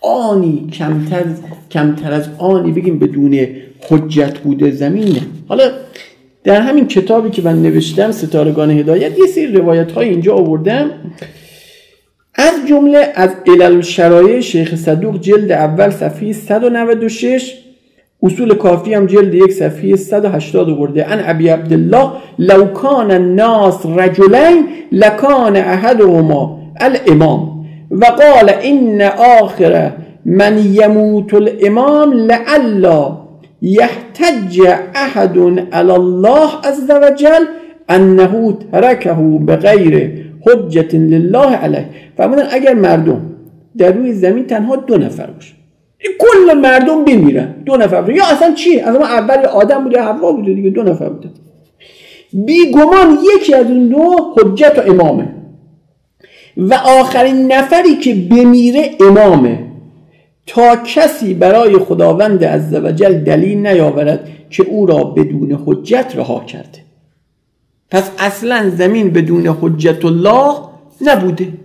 آنی کمتر از آنی بگیم بدون حجت بوده زمین نه. حالا در همین کتابی که من نوشتم ستارگان هدایت یه سری روایت های اینجا آوردم، از جمله از علل شرایع شیخ صدوق جلد اول صفحه 196، اصول کافی هم جلد 1 صفحه 180 آورده. ان ابی عبدالله لو کان الناس رجلین لکان احدهما الامام و قال ان آخر من یموت الامام لعلا یحتج احد علی الله عز وجل انه ترکه بغیر حجت لله علیه. فرمودن اگر مردم در روی زمین تنها 2 نفر باشه، کل مردم بمیرن، 2 نفر باشه، یا اصلا چی؟ اصلا اول آدم بوده حوا بوده دیگه، 2 نفر بوده، بیگمان یکی از اون 2 حجت و امامه و آخرین نفری که بمیره امامه، تا کسی برای خداوند عزوجل دلیل نیاورد که او را بدون حجت رها کرده. پس اصلا زمین بدون حجت الله نبوده.